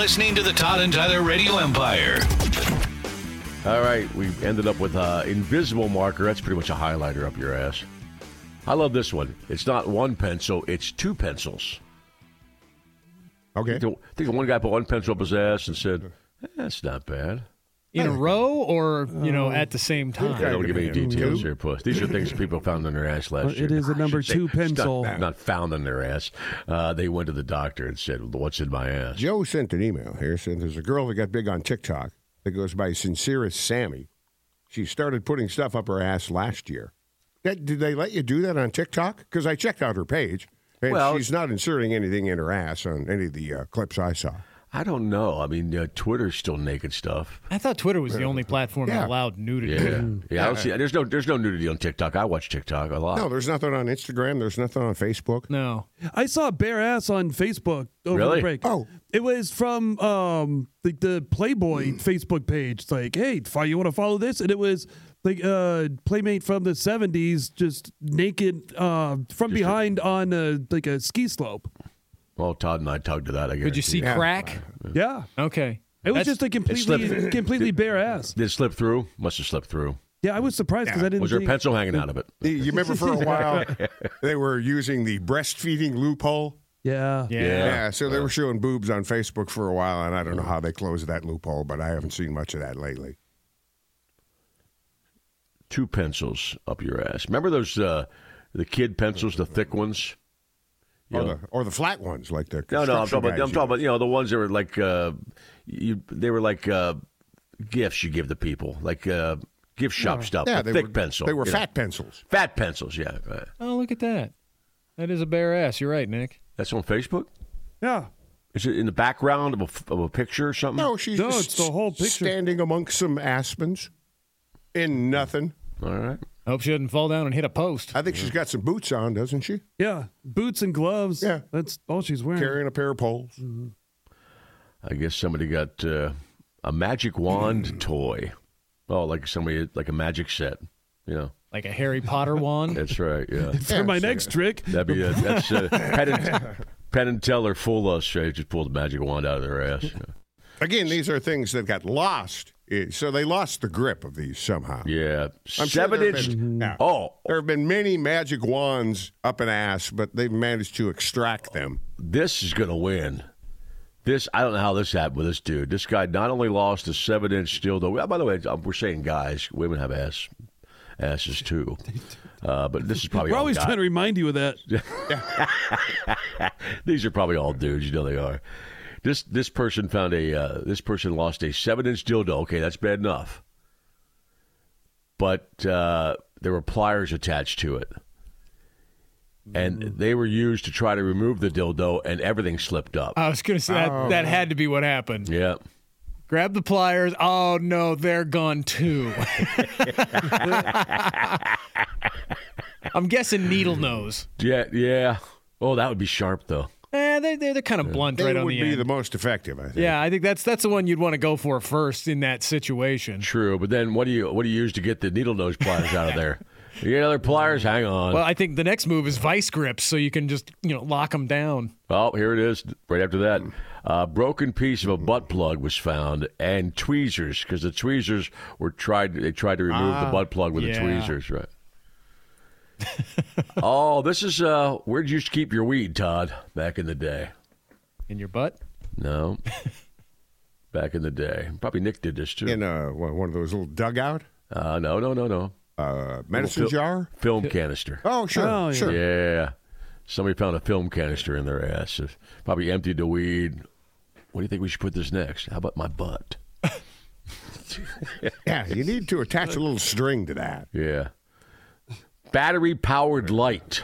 listening to the Todd and Tyler Radio Empire. All right, we ended up with invisible marker. That's pretty much a highlighter up your ass. I love this one. It's not one pencil, it's two pencils. Okay. I think one guy put one pencil up his ass and said, that's not bad. In a row or, at the same time? I don't give any details here, Puss. These are things people found in their ass last year. It is a number two pencil. Not found in their ass. They went to the doctor and said, what's in my ass? Joe sent an email here saying there's a girl that got big on TikTok that goes by Sincerest Sammy. She started putting stuff up her ass last year. Did they let you do that on TikTok? Because I checked out her page, and she's not inserting anything in her ass on any of the clips I saw. I don't know. I mean, Twitter's still naked stuff. I thought Twitter was the only platform that allowed nudity. Yeah. I don't see. There's no nudity on TikTok. I watch TikTok a lot. No, there's nothing on Instagram. There's nothing on Facebook. No. I saw bare ass on Facebook over the break. Oh. It was from the Playboy Facebook page. It's like, hey, you want to follow this? And it was like Playmate from the 70s, just naked from behind on a ski slope. Well, Todd and I tugged to that, I guess. Could you see crack? Yeah. Okay. It was just a completely bare ass. Did it slip through? Must have slipped through. Yeah, I was surprised because I didn't Was there a pencil hanging out of it? You remember for a while they were using the breastfeeding loophole? Yeah. So they were showing boobs on Facebook for a while, and I don't know how they closed that loophole, but I haven't seen much of that lately. Two pencils up your ass. Remember those the kid pencils, the thick ones? Or the flat ones, like the I'm talking about the ones that were like they were like gifts you give to people, like gift shop stuff. Yeah, thick pencil. They were fat pencils. Fat pencils, yeah. Right. Oh, look at that. That is a bare ass. You're right, Nick. That's on Facebook? Yeah. Is it in the background of a picture or something? No, she's it's the whole picture. Standing amongst some aspens in nothing. All right. I hope she doesn't fall down and hit a post. I think she's got some boots on, doesn't she? Yeah. Boots and gloves. Yeah. That's all she's wearing. Carrying a pair of poles. Mm-hmm. I guess somebody got a magic wand toy. Oh, like a magic set. Like a Harry Potter wand? That's right, yeah. For my next trick. That'd be that's Penn and Teller fool us. They just pulled the magic wand out of their ass. Again, these are things that got lost. So they lost the grip of these somehow. Yeah. I'm sure 7-inch. there have been many magic wands up an ass, but they've managed to extract them. This is going to win. I don't know how this happened with this dude. This guy not only lost a 7-inch dildo. By the way, we're saying guys. Women have asses too. But this is probably We're all always guys. trying to remind you of that. These are probably all dudes. They are. This person found this person lost a 7-inch dildo. Okay, that's bad enough. But there were pliers attached to it. And they were used to try to remove the dildo, and everything slipped up. I was going to say that had to be what happened. Yeah. Grab the pliers. Oh, no, they're gone too. I'm guessing needle nose. Yeah. Oh, that would be sharp, though. They're kind of blunt right on the end. They would be the most effective, I think. Yeah, I think that's the one you'd want to go for first in that situation. True, but then what do you use to get the needle nose pliers out of there? You get other pliers? Hang on. Well, I think the next move is vice grips, so you can just lock them down. Oh, here it is. Right after that, a broken piece of a butt plug was found, and tweezers, because the tweezers tried to remove the butt plug with the tweezers, right? Oh, this is where'd you keep your weed, Todd? Back in the day. In your butt? No. Back in the day, probably Nick did this too. In one of those little dugout. No. Medicine jar? Film canister. Oh, sure. Oh, yeah. Sure. Yeah. Somebody found a film canister in their ass. Probably emptied the weed. What do you think we should put this next? How about my butt? Yeah, you need to attach a little string to that. Yeah. Battery-powered light.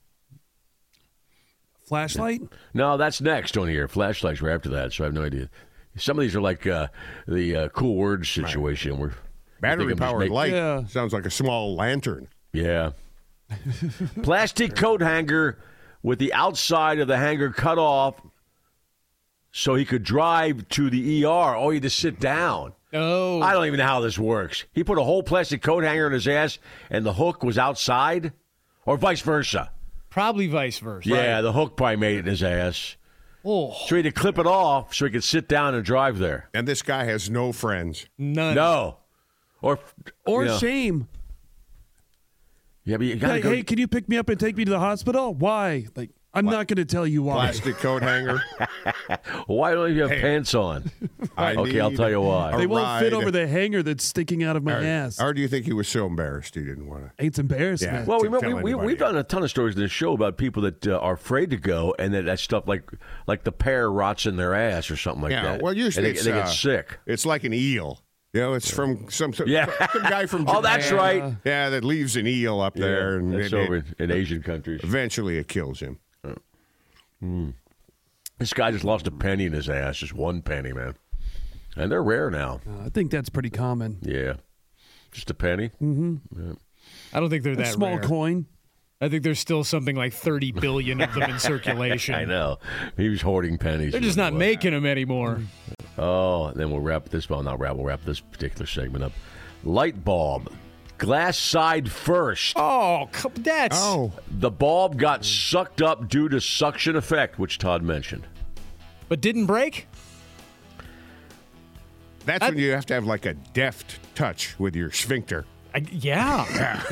Flashlight? No, that's next on here. Flashlights were after that, so I have no idea. Some of these are like the cool words situation. Where Battery-powered light sounds like a small lantern. Yeah. Plastic coat hanger with the outside of the hanger cut off so he could drive to the ER. Oh, he had to sit down. Oh. I don't even know how this works. He put a whole plastic coat hanger in his ass and the hook was outside? Or vice versa? Probably vice versa. Yeah, the hook probably made it in his ass. Oh, So he had to clip it off so he could sit down and drive there. And this guy has no friends. none. No. Or Or you know, shame. Yeah, but you got to Like, go. hey, can you pick me up and take me to the hospital? Why? Like, I'm not going to tell you why. Plastic coat hanger. Why don't you have pants on? Okay, I'll tell you why. They won't fit ride. over the hanger that's sticking out of my ass. Or do you think he was so embarrassed he didn't want to? It's embarrassment. Well, to tell anybody. we've done a ton of stories in this show about people that are afraid to go, and that stuff like the pear rots in their ass or something like Yeah, that. well, usually and they get sick. It's like an eel. You know, it's from some Yeah. guy from Japan. Oh, that's right. Yeah, that leaves an eel up there, and That's over in Asian countries. eventually it kills him. This guy just lost a penny in his ass, just one penny, man. And they're rare now. I think that's pretty common. Yeah, just a penny. I don't think they're A that small rare. coin. I think there's still something like 30 billion of them in circulation. I know. He was hoarding pennies. They're just not making them anymore. Oh, and then we'll wrap this. Well, not wrap. We'll wrap this particular segment up. Light bulb, glass side first. Oh, that's The bulb got sucked up due to suction effect, which Todd mentioned. but didn't break. That's when you have to have like a deft touch with your sphincter. Yeah.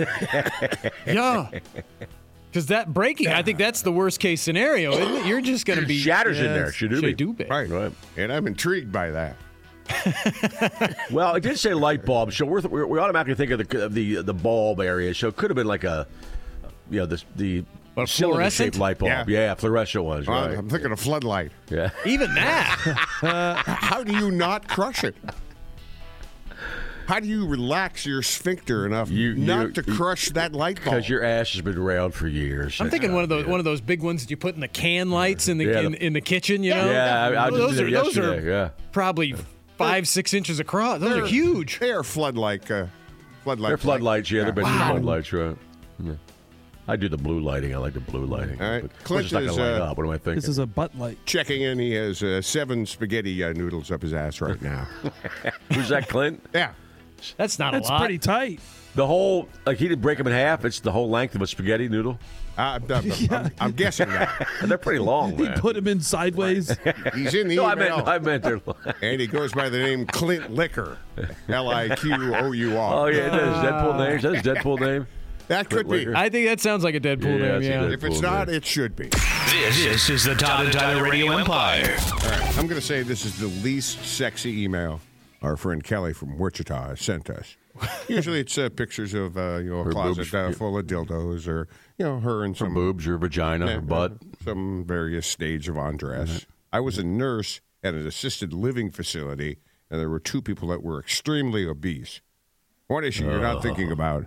Because that breaking, I think that's the worst case scenario, isn't it? You're just going to be Shatters in there. Shadube. Right. And I'm intrigued by that. Well, it did say light bulb, so we automatically think of the bulb area. So it could have been like a, the But cylinder-shaped fluorescent? light bulb. Yeah, fluorescent ones. Right. I'm thinking of floodlight. Yeah. Even that. How do you not crush it? How do you relax your sphincter enough not to crush that light bulb? Because your ass has been around for years. I'm thinking one of those big ones that you put in the can lights in the Yeah. in the kitchen. You know. Yeah, I just those did are it those yesterday. are Yeah. probably 5-6 inches across. Those are huge. They are floodlight. They're floodlights, yeah. They're been Wow. floodlights, right? Yeah. I do the blue lighting. I like the blue lighting. All right. But Clint it's not going is, to light up. What am I thinking? This is a butt light. Checking in, he has 7 spaghetti noodles up his ass right now. Who's that, Clint? Yeah. That's not That's a lot. pretty tight. The whole, like he didn't break them in half. It's the whole length of a spaghetti noodle. I'm guessing that. And they're pretty long, He man. put him in sideways. He's in the No, email. I meant they're long. And he goes by the name Clint Liquor. Liquour. Oh, yeah, that is Deadpool name. Is that his Deadpool name? That could be. Liquor. I think that sounds like a Deadpool Yeah, name. it's a Yeah. Deadpool. If it's not, it should be. This is the Todd and Tyler Radio Empire. All right. I'm going to say this is the least sexy email our friend Kelly from Wichita has sent us. Usually it's pictures of a closet boobs. full of dildos, or her and Her some boobs, her vagina, her butt. some various stage of undress. I was a nurse at an assisted living facility, and there were 2 people that were extremely obese. One issue you're not thinking about.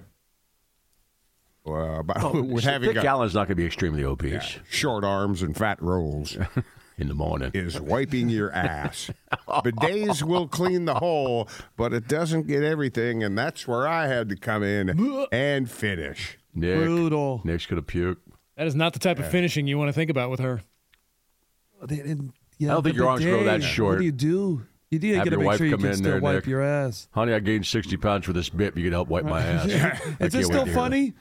With having Dick Allen's not going to be extremely obese short arms and fat rolls in the morning. is wiping your ass. Bidets will clean the hole, but it doesn't get everything, and that's where I had to come in and finish. Brutal. Nick's going to puke. That is not the type of finishing you want to think about with her. I don't think your arms grow that short. What do you do? You do Have got to your make wife sure you come can in still there, wipe Nick. your ass. Honey, I gained 60 pounds for this bit. You can help wipe my ass. I Is it can't still wait to hear funny?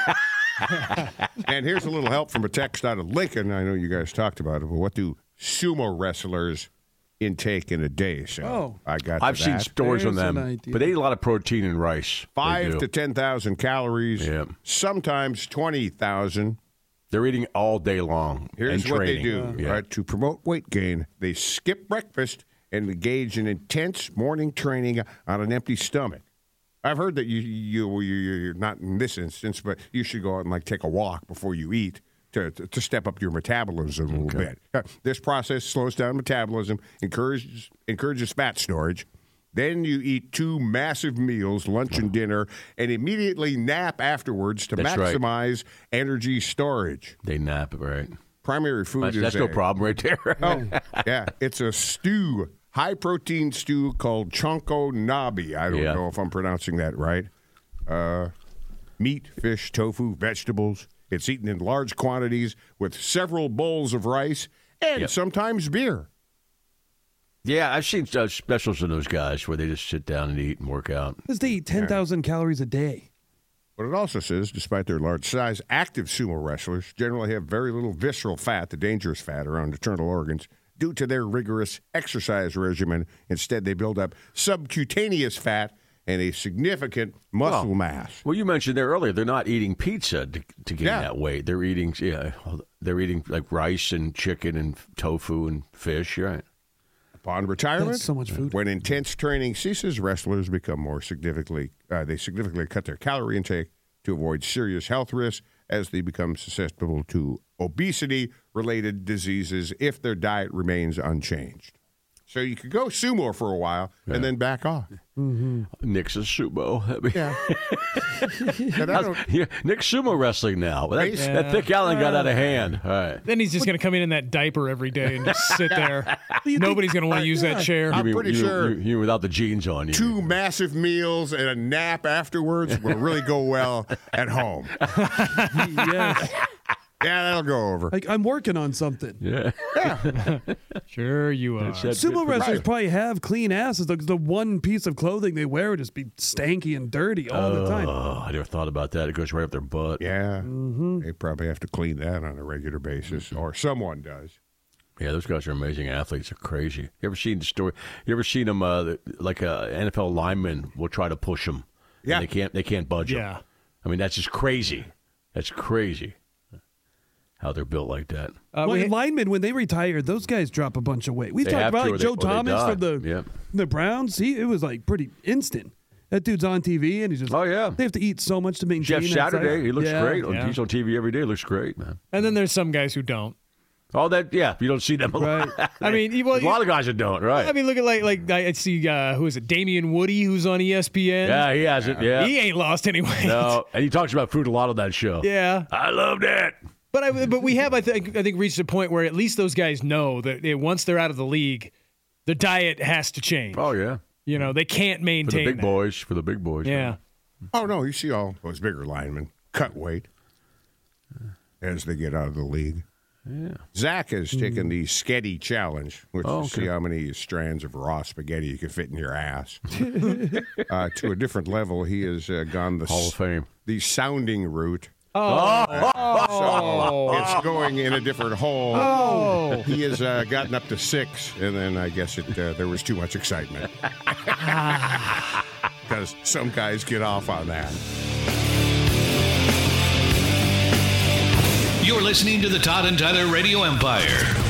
And here's a little help from a text out of Lincoln. I know you guys talked about it, but what do sumo wrestlers intake in a day? So I got. I've seen stories on There's an them, idea. but they eat a lot of protein and rice. They 5 do. to 10,000 calories. Yeah. Sometimes 20,000. They're eating all day long. Here's and what they training. do, Yeah. right? To promote weight gain, they skip breakfast and engage in intense morning training on an empty stomach. I've heard that you're not in this instance, but you should go out and take a walk before you eat to step up your metabolism a little bit. This process slows down metabolism, encourages fat storage. Then you eat 2 massive meals, lunch and dinner, and immediately nap afterwards to That's right. maximize energy storage. They nap, right? Primary food is That's no problem right there. Oh, yeah. It's a stew, high-protein stew called chonko nabi. I don't know if I'm pronouncing that right. Meat, fish, tofu, vegetables. It's eaten in large quantities with several bowls of rice and sometimes beer. Yeah, I've seen specials of those guys where they just sit down and eat and work out. Because they eat 10,000 calories a day. But it also says, despite their large size, active sumo wrestlers generally have very little visceral fat, the dangerous fat around internal organs, due to their rigorous exercise regimen. Instead, they build up subcutaneous fat and a significant muscle mass. Well, you mentioned there earlier, they're not eating pizza to gain Yeah. that weight. They're eating, they're eating like rice and chicken and tofu and fish, right? Upon retirement, That's so much food. when intense training ceases, wrestlers become more significantly cut their calorie intake to avoid serious health risks as they become susceptible to obesity-related diseases if their diet remains unchanged. So you could go sumo for a while and then back off. Nick's a sumo. I mean, Yeah. And I don't- Nick's sumo wrestling now. That thick Allen got out of hand. All right. Then he's just going to come in that diaper every day and just sit there. Nobody's going to want to use that chair. I'm pretty sure you without the jeans on. You 2 massive meals and a nap afterwards will really go well at home. Yes. Yeah, that'll go over. Like, I'm working on something. Yeah. Sure you are. Sumo wrestlers probably have clean asses. The one piece of clothing they wear would just be stanky and dirty all the time. Oh, I never thought about that. It goes right up their butt. Yeah, they probably have to clean that on a regular basis, or someone does. Yeah, those guys are amazing athletes. They're crazy. You ever seen the story? You ever seen them like a NFL lineman will try to push them? Yeah. And they can't budge them. Yeah. I mean, that's just crazy. That's crazy. How they're built like that. Linemen, when they retired, those guys drop a bunch of weight. We've They talked have about to, like or Joe they Thomas die. from the Browns. It was like pretty instant. That dude's on TV, and he's just they have to eat so much to maintain. Jeff that Saturday, size. he looks Yeah. great. Yeah. He's on TV every day. Looks great, man. And then there's some guys who don't. All that, you don't see them a lot. Right. I mean, There's a lot of guys that don't, right? I mean, look at like I see who is it? Damian Woody, who's on ESPN. Yeah, he hasn't. Yeah, He ain't lost any weight. no, and he talks about food a lot on that show. Yeah. I loved it. But we have I think reached a point where at least those guys know that once they're out of the league, the diet has to change. Oh yeah, They can't for maintain the big that. boys. For the big boys. Yeah. Oh, no, you see all those bigger linemen cut weight as they get out of the league. Yeah. Zach has taken the Sketty Challenge, which is to see how many strands of raw spaghetti you can fit in your ass. To a different level, he has gone the Hall of Fame. the sounding route. Oh. So it's going in a different hole. Oh. He has gotten up to 6, and then I guess there was too much excitement. Because some guys get off on that. You're listening to the Todd and Tyler Radio Empire.